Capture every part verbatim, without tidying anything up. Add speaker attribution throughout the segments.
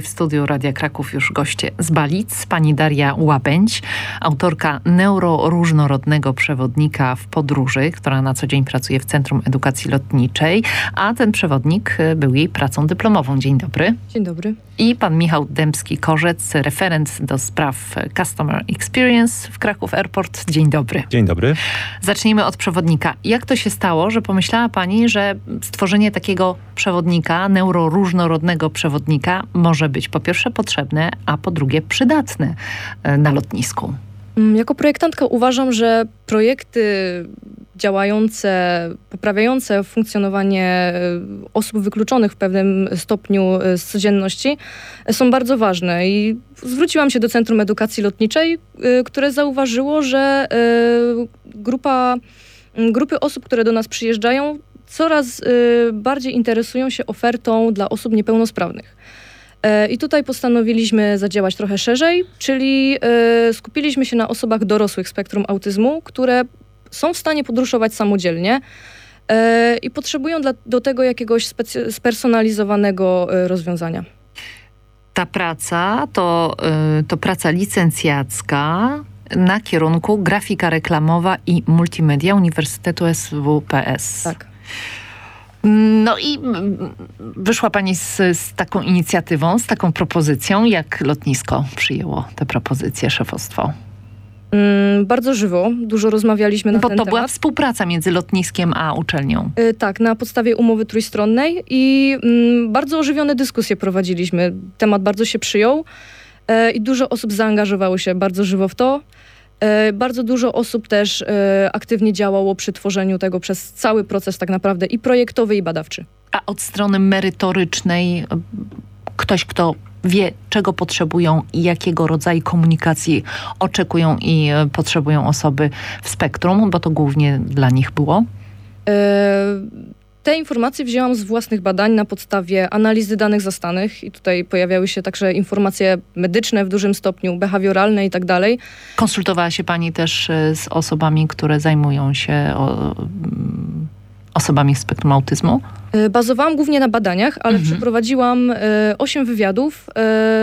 Speaker 1: w studiu Radia Kraków już goście z Balic. Pani Daria Łabędź, autorka neuroróżnorodnego przewodnika w podróży, która na co dzień pracuje w Centrum Edukacji Lotniczej, a ten przewodnik był jej pracą dyplomową. Dzień dobry.
Speaker 2: Dzień dobry.
Speaker 1: I pan Michał Dębski-Korzec, referent do spraw Customer Experience w Kraków Airport. Dzień dobry.
Speaker 3: Dzień dobry.
Speaker 1: Zacznijmy od przewodnika. Jak to się stało, że pomyślała pani, że stworzenie takiego przewodnika, neuroróżnorodnego przewodnika może być po pierwsze potrzebne, a po drugie przydatne na lotnisku?
Speaker 2: Jako projektantka uważam, że projekty działające, poprawiające funkcjonowanie osób wykluczonych w pewnym stopniu z codzienności są bardzo ważne. I zwróciłam się do Centrum Edukacji Lotniczej, które zauważyło, że grupa, grupy osób, które do nas przyjeżdżają, coraz bardziej interesują się ofertą dla osób niepełnosprawnych. I tutaj postanowiliśmy zadziałać trochę szerzej, czyli skupiliśmy się na osobach dorosłych spektrum autyzmu, które są w stanie podróżować samodzielnie i potrzebują dla, do tego jakiegoś specy- spersonalizowanego rozwiązania.
Speaker 1: Ta praca to, to praca licencjacka na kierunku grafika reklamowa i multimedia Uniwersytetu S W P S.
Speaker 2: Tak.
Speaker 1: No i wyszła pani z, z taką inicjatywą, z taką propozycją. Jak lotnisko przyjęło tę propozycję, szefostwo?
Speaker 2: Mm, bardzo żywo, dużo rozmawialiśmy na
Speaker 1: Bo
Speaker 2: ten
Speaker 1: to
Speaker 2: temat.
Speaker 1: była współpraca między lotniskiem a uczelnią.
Speaker 2: Yy, tak, na podstawie umowy trójstronnej i mm, bardzo ożywione dyskusje prowadziliśmy. Temat bardzo się przyjął yy, i dużo osób zaangażowało się bardzo żywo w to. Yy, bardzo dużo osób też yy, aktywnie działało przy tworzeniu tego przez cały proces tak naprawdę i projektowy, i badawczy.
Speaker 1: A od strony merytorycznej ktoś, kto wie, czego potrzebują i jakiego rodzaju komunikacji oczekują i potrzebują osoby w spektrum, bo to głównie dla nich było?
Speaker 2: Yy, te informacje wzięłam z własnych badań na podstawie analizy danych zastanych i tutaj pojawiały się także informacje medyczne w dużym stopniu, behawioralne i tak dalej.
Speaker 1: Konsultowała się pani też z osobami, które zajmują się o, osobami w spektrum autyzmu?
Speaker 2: Bazowałam głównie na badaniach, ale mhm. przeprowadziłam osiem wywiadów y,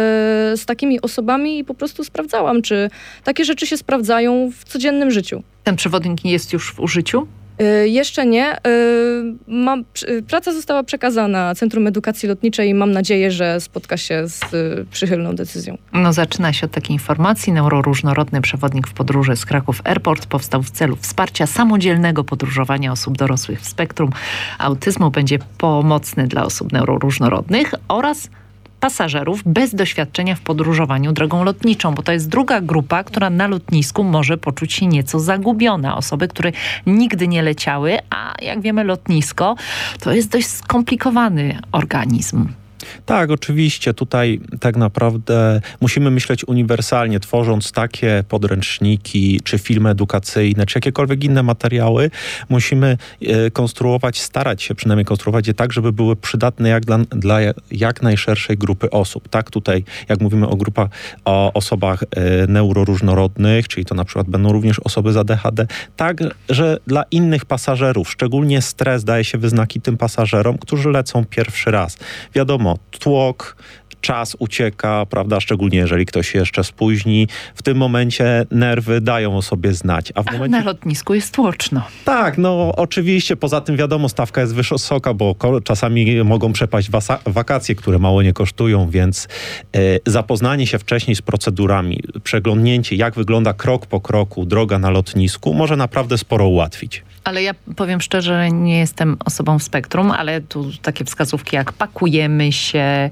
Speaker 2: z takimi osobami i po prostu sprawdzałam, czy takie rzeczy się sprawdzają w codziennym życiu.
Speaker 1: Ten przewodnik jest już w użyciu?
Speaker 2: Y, jeszcze nie. Y, mam, y, praca została przekazana Centrum Edukacji Lotniczej i mam nadzieję, że spotka się z y, przychylną decyzją.
Speaker 1: No zaczyna się od takiej informacji. Neuroróżnorodny przewodnik w podróży z Kraków Airport powstał w celu wsparcia samodzielnego podróżowania osób dorosłych w spektrum autyzmu. Będzie pomocny dla osób neuroróżnorodnych oraz pasażerów bez doświadczenia w podróżowaniu drogą lotniczą, bo to jest druga grupa, która na lotnisku może poczuć się nieco zagubiona. Osoby, które nigdy nie leciały, a jak wiemy lotnisko to jest dość skomplikowany organizm.
Speaker 3: Tak, oczywiście. Tutaj tak naprawdę musimy myśleć uniwersalnie, tworząc takie podręczniki, czy filmy edukacyjne, czy jakiekolwiek inne materiały. Musimy e, konstruować, starać się przynajmniej konstruować je tak, żeby były przydatne jak dla, dla jak najszerszej grupy osób. Tak, tutaj jak mówimy o grupach, o osobach e, neuroróżnorodnych, czyli to na przykład będą również osoby z A D H D, tak, że dla innych pasażerów, szczególnie stres daje się wyznaki tym pasażerom, którzy lecą pierwszy raz. Wiadomo, tłok, czas ucieka, prawda, szczególnie jeżeli ktoś się jeszcze spóźni. W tym momencie nerwy dają o sobie znać. A w momencie...
Speaker 1: na lotnisku jest tłoczno.
Speaker 3: Tak, no oczywiście, poza tym wiadomo, stawka jest wysoka, bo czasami mogą przepaść wasa- wakacje, które mało nie kosztują, więc e, zapoznanie się wcześniej z procedurami, przeglądnięcie, jak wygląda krok po kroku droga na lotnisku, może naprawdę sporo ułatwić.
Speaker 1: Ale ja powiem szczerze, że nie jestem osobą w spektrum, ale tu takie wskazówki jak pakujemy się,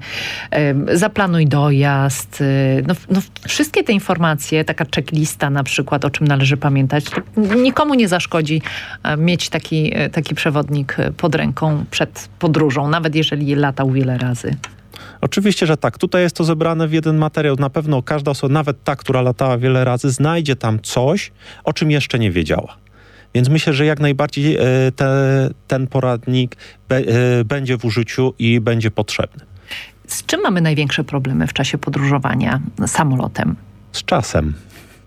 Speaker 1: y, zaplanuj dojazd, y, no, no wszystkie te informacje, taka checklista na przykład, o czym należy pamiętać, nikomu nie zaszkodzi y, mieć taki, y, taki przewodnik pod ręką przed podróżą, nawet jeżeli latał wiele razy.
Speaker 3: Oczywiście, że tak. Tutaj jest to zebrane w jeden materiał. Na pewno każda osoba, nawet ta, która latała wiele razy, znajdzie tam coś, o czym jeszcze nie wiedziała. Więc myślę, że jak najbardziej te, ten poradnik be, będzie w użyciu i będzie potrzebny.
Speaker 1: Z czym mamy największe problemy w czasie podróżowania samolotem?
Speaker 3: Z czasem.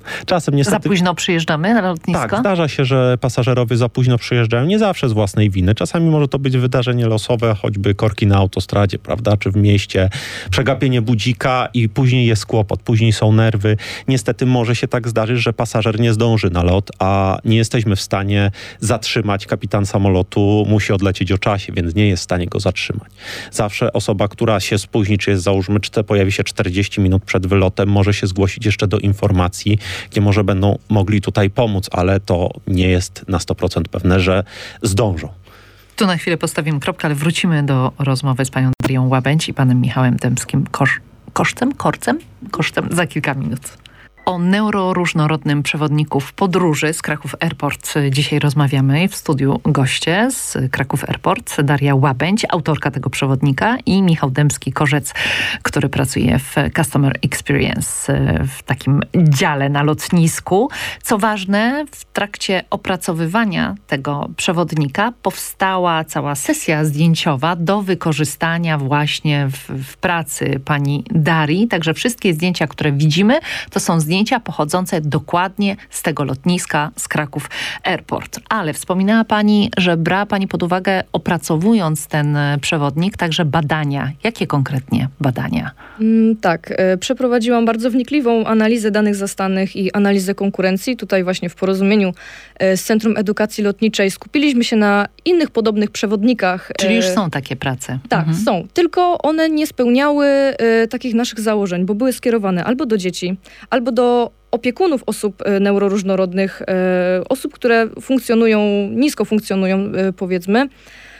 Speaker 3: Czasem niestety...
Speaker 1: Za późno przyjeżdżamy na lotnisko?
Speaker 3: Tak, zdarza się, że pasażerowie za późno przyjeżdżają, nie zawsze z własnej winy. Czasami może to być wydarzenie losowe, choćby korki na autostradzie, prawda, czy w mieście, przegapienie budzika i później jest kłopot, później są nerwy. Niestety może się tak zdarzyć, że pasażer nie zdąży na lot, a nie jesteśmy w stanie zatrzymać. Kapitan samolotu musi odlecieć o czasie, więc nie jest w stanie go zatrzymać. Zawsze osoba, która się spóźni, czy jest załóżmy, czy te pojawi się czterdzieści minut przed wylotem, może się zgłosić jeszcze do informacji, gdzie może będą mogli tutaj pomóc, ale to nie jest na sto procent pewne, że zdążą.
Speaker 1: Tu na chwilę postawimy kropkę, ale wrócimy do rozmowy z panią Darią Łabędź i panem Michałem Dębskim kosz, kosztem, korcem, kosztem za kilka minut. O neuroróżnorodnym przewodniku w podróży z Kraków Airport dzisiaj rozmawiamy. W studiu goście z Kraków Airport, Daria Łabędź, autorka tego przewodnika, i Michał Dębski-Korzec, który pracuje w Customer Experience, w takim dziale na lotnisku. Co ważne, w trakcie opracowywania tego przewodnika powstała cała sesja zdjęciowa do wykorzystania właśnie w, w pracy pani Darii. Także wszystkie zdjęcia, które widzimy, to są zdjęcia Zdjęcia pochodzące dokładnie z tego lotniska, z Kraków Airport. Ale wspominała pani, że brała pani pod uwagę, opracowując ten przewodnik, także badania. Jakie konkretnie badania?
Speaker 2: Mm, tak, e, przeprowadziłam bardzo wnikliwą analizę danych zastanych i analizę konkurencji. Tutaj właśnie w porozumieniu e, z Centrum Edukacji Lotniczej skupiliśmy się na innych podobnych przewodnikach.
Speaker 1: Czyli już są takie prace.
Speaker 2: Tak, mhm. są. Tylko one nie spełniały e, takich naszych założeń, bo były skierowane albo do dzieci, albo do opiekunów osób neuroróżnorodnych, e, osób, które funkcjonują, nisko funkcjonują, e, powiedzmy,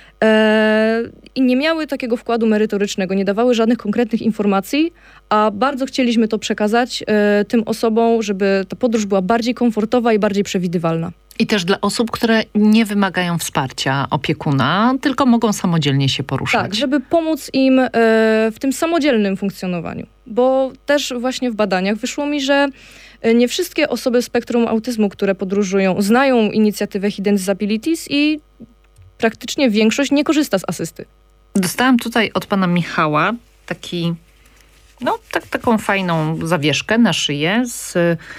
Speaker 2: e, i nie miały takiego wkładu merytorycznego, nie dawały żadnych konkretnych informacji, a bardzo chcieliśmy to przekazać e, tym osobom, żeby ta podróż była bardziej komfortowa i bardziej przewidywalna.
Speaker 1: I też dla osób, które nie wymagają wsparcia opiekuna, tylko mogą samodzielnie się poruszać.
Speaker 2: Tak, żeby pomóc im e, w tym samodzielnym funkcjonowaniu. Bo też właśnie w badaniach wyszło mi, że nie wszystkie osoby z spektrum autyzmu, które podróżują, znają inicjatywę Hidden Disabilities i praktycznie większość nie korzysta z asysty.
Speaker 1: Dostałam tutaj od pana Michała taki, no, tak, taką fajną zawieszkę na szyję z...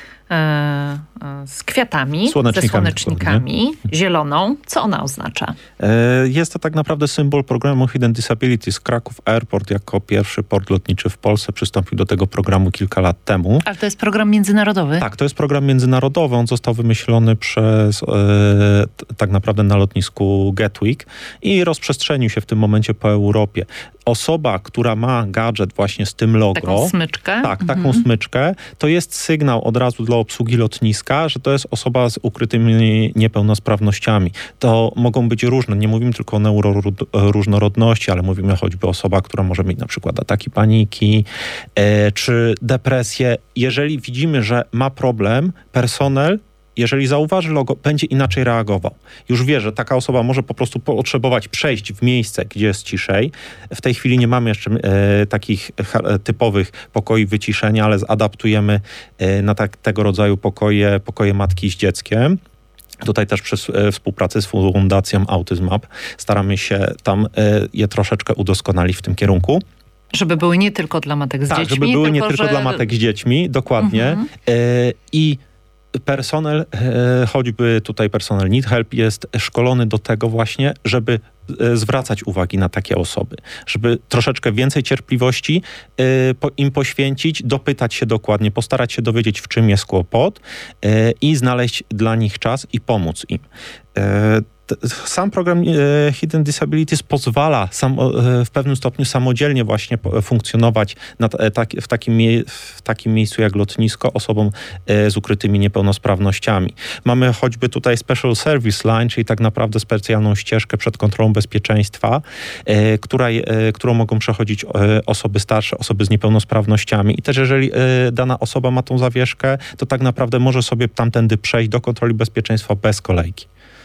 Speaker 1: z kwiatami,
Speaker 3: słonecznikami,
Speaker 1: ze słonecznikami, zieloną. Co ona oznacza?
Speaker 3: Jest to tak naprawdę symbol programu Hidden Disabilities. Kraków Airport jako pierwszy port lotniczy w Polsce przystąpił do tego programu kilka lat temu.
Speaker 1: Ale to jest program międzynarodowy?
Speaker 3: Tak, to jest program międzynarodowy. On został wymyślony przez e, tak naprawdę na lotnisku Gatwick i rozprzestrzenił się w tym momencie po Europie. Osoba, która ma gadżet właśnie z tym logo.
Speaker 1: Taką smyczkę?
Speaker 3: Tak, taką
Speaker 1: mhm.
Speaker 3: smyczkę. To jest sygnał od razu dla obsługi lotniska, że to jest osoba z ukrytymi niepełnosprawnościami. To mogą być różne. Nie mówimy tylko o neuroróżnorodności, ale mówimy choćby o osoba, która może mieć na przykład ataki paniki e, czy depresję. Jeżeli widzimy, że ma problem, personel, jeżeli zauważy logo, będzie inaczej reagował. Już wie, że taka osoba może po prostu potrzebować przejść w miejsce, gdzie jest ciszej. W tej chwili nie mamy jeszcze e, takich e, typowych pokoi wyciszenia, ale zadaptujemy e, na tak, tego rodzaju pokoje, pokoje matki z dzieckiem. Tutaj też przy e, współpracy z Fundacją Autism Up staramy się tam e, je troszeczkę udoskonalić w tym kierunku.
Speaker 1: Żeby były nie tylko dla matek z
Speaker 3: tak,
Speaker 1: dziećmi.
Speaker 3: Tak, żeby były
Speaker 1: tylko,
Speaker 3: nie tylko
Speaker 1: że...
Speaker 3: dla matek z dziećmi, dokładnie. Mhm. E, I personel, e, choćby tutaj personel Need Help jest szkolony do tego właśnie, żeby e, zwracać uwagi na takie osoby. Żeby troszeczkę więcej cierpliwości e, po, im poświęcić, dopytać się dokładnie, postarać się dowiedzieć, w czym jest kłopot e, i znaleźć dla nich czas i pomóc im. E, Sam program e, Hidden Disabilities pozwala sam, e, w pewnym stopniu samodzielnie właśnie funkcjonować na, e, tak, w, takim mie- w takim miejscu jak lotnisko osobom e, z ukrytymi niepełnosprawnościami. Mamy choćby tutaj Special Service Line, czyli tak naprawdę specjalną ścieżkę przed kontrolą bezpieczeństwa, e, która, e, którą mogą przechodzić e, osoby starsze, osoby z niepełnosprawnościami. I też jeżeli e, dana osoba ma tą zawieszkę, to tak naprawdę może sobie tamtędy przejść do kontroli bezpieczeństwa bez kolejki.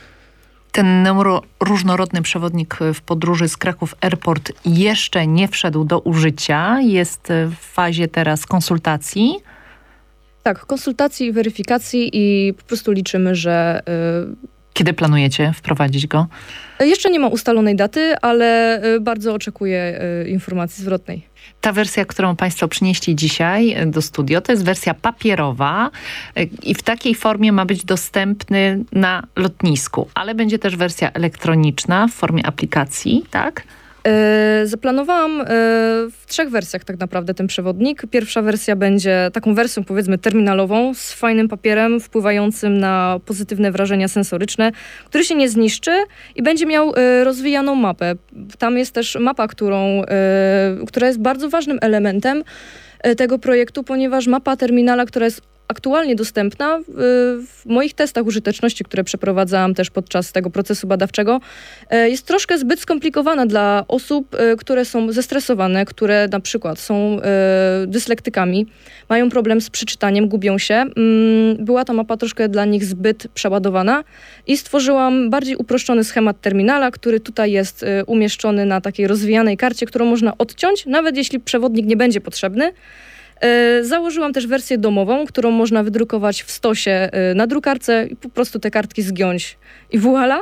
Speaker 1: Ten neuroróżnorodny przewodnik w podróży z Kraków Airport jeszcze nie wszedł do użycia. Jest w fazie teraz konsultacji.
Speaker 2: Tak, konsultacji i weryfikacji i po prostu liczymy, że
Speaker 1: Kiedy planujecie wprowadzić go?
Speaker 2: Jeszcze nie ma ustalonej daty, ale bardzo oczekuję informacji zwrotnej.
Speaker 1: Ta wersja, którą Państwo przynieśli dzisiaj do studio, to jest wersja papierowa i w takiej formie ma być dostępny na lotnisku, ale będzie też wersja elektroniczna w formie aplikacji, tak?
Speaker 2: Zaplanowałam w trzech wersjach tak naprawdę ten przewodnik. Pierwsza wersja będzie taką wersją, powiedzmy, terminalową, z fajnym papierem wpływającym na pozytywne wrażenia sensoryczne, który się nie zniszczy i będzie miał rozwijaną mapę. Tam jest też mapa, którą, która jest bardzo ważnym elementem tego projektu, ponieważ mapa terminala, która jest aktualnie dostępna w moich testach użyteczności, które przeprowadzałam też podczas tego procesu badawczego, jest troszkę zbyt skomplikowana dla osób, które są zestresowane, które na przykład są dyslektykami, mają problem z przeczytaniem, gubią się. Była ta mapa troszkę dla nich zbyt przeładowana i stworzyłam bardziej uproszczony schemat terminala, który tutaj jest umieszczony na takiej rozwijanej karcie, którą można odciąć, nawet jeśli przewodnik nie będzie potrzebny. Założyłam też wersję domową, którą można wydrukować w stosie na drukarce i po prostu te kartki zgiąć i voila.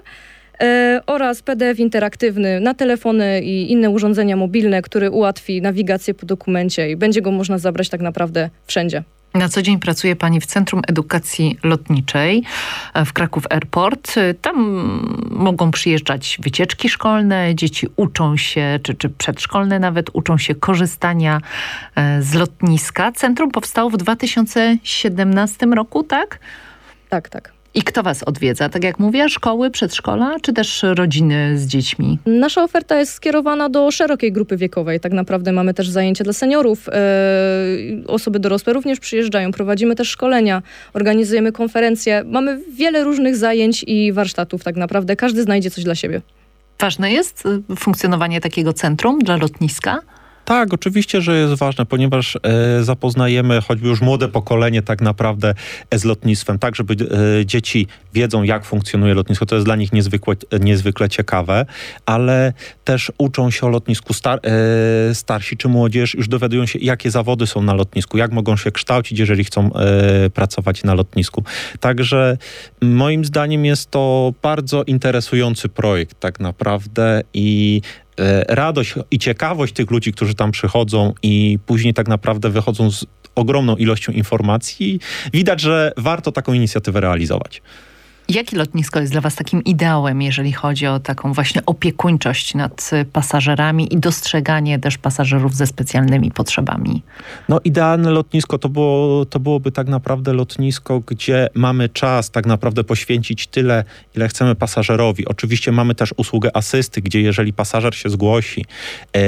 Speaker 2: Oraz P D F interaktywny na telefony i inne urządzenia mobilne, który ułatwi nawigację po dokumencie i będzie go można zabrać tak naprawdę wszędzie.
Speaker 1: Na co dzień pracuje Pani w Centrum Edukacji Lotniczej w Kraków Airport. Tam mogą przyjeżdżać wycieczki szkolne, dzieci uczą się, czy, czy przedszkolne nawet, uczą się korzystania z lotniska. Centrum powstało w dwa tysiące siedemnastym roku, tak?
Speaker 2: Tak, tak.
Speaker 1: I kto was odwiedza? Tak jak mówię, szkoły, przedszkola, czy też rodziny z dziećmi?
Speaker 2: Nasza oferta jest skierowana do szerokiej grupy wiekowej. Tak naprawdę mamy też zajęcia dla seniorów. Yy, osoby dorosłe również przyjeżdżają. Prowadzimy też szkolenia, organizujemy konferencje. Mamy wiele różnych zajęć i warsztatów tak naprawdę. Każdy znajdzie coś dla siebie.
Speaker 1: Ważne jest funkcjonowanie takiego centrum dla lotniska?
Speaker 3: Tak, oczywiście, że jest ważne, ponieważ e, zapoznajemy choćby już młode pokolenie tak naprawdę z lotnictwem, tak żeby e, dzieci wiedzą, jak funkcjonuje lotnisko. To jest dla nich niezwykle, niezwykle ciekawe, ale też uczą się o lotnisku star, e, starsi czy młodzież, już dowiadują się, jakie zawody są na lotnisku, jak mogą się kształcić, jeżeli chcą e, pracować na lotnisku. Także moim zdaniem jest to bardzo interesujący projekt tak naprawdę i radość i ciekawość tych ludzi, którzy tam przychodzą i później tak naprawdę wychodzą z ogromną ilością informacji. Widać, że warto taką inicjatywę realizować.
Speaker 1: Jakie lotnisko jest dla was takim ideałem, jeżeli chodzi o taką właśnie opiekuńczość nad pasażerami i dostrzeganie też pasażerów ze specjalnymi potrzebami?
Speaker 3: No idealne lotnisko to, było, to byłoby tak naprawdę lotnisko, gdzie mamy czas tak naprawdę poświęcić tyle, ile chcemy pasażerowi. Oczywiście mamy też usługę asysty, gdzie jeżeli pasażer się zgłosi, yy,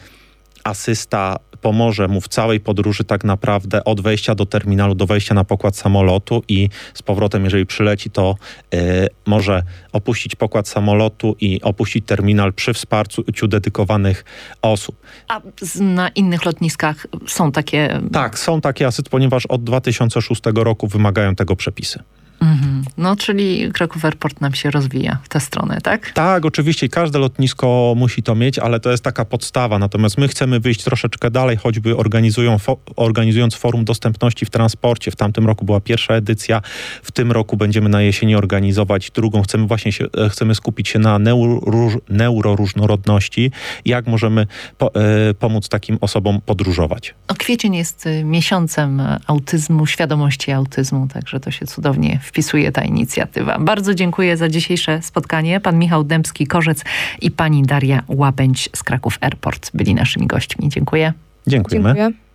Speaker 3: asysta pomoże mu w całej podróży tak naprawdę od wejścia do terminalu, do wejścia na pokład samolotu i z powrotem, jeżeli przyleci, to y, może opuścić pokład samolotu i opuścić terminal przy wsparciu dedykowanych osób.
Speaker 1: A na innych lotniskach są takie...
Speaker 3: Tak, są takie asysty, ponieważ od dwa tysiące szóstego roku wymagają tego przepisy.
Speaker 1: Mhm. No, czyli Kraków Airport nam się rozwija w tę stronę, tak?
Speaker 3: Tak, oczywiście każde lotnisko musi to mieć, ale to jest taka podstawa. Natomiast my chcemy wyjść troszeczkę dalej, choćby organizują, fo, organizując forum dostępności w transporcie. W tamtym roku była pierwsza edycja, w tym roku będziemy na jesieni organizować drugą. Chcemy właśnie się, chcemy skupić się na neuro, neuroróżnorodności. Jak możemy po, e, pomóc takim osobom podróżować.
Speaker 1: No, kwiecień jest miesiącem autyzmu, świadomości autyzmu, także to się cudownie wpisuje ta inicjatywa. Bardzo dziękuję za dzisiejsze spotkanie. Pan Michał Dębski-Korzec i pani Daria Łabędź z Kraków Airport byli naszymi gośćmi. Dziękuję.
Speaker 3: Dziękujemy.
Speaker 2: Dziękuję.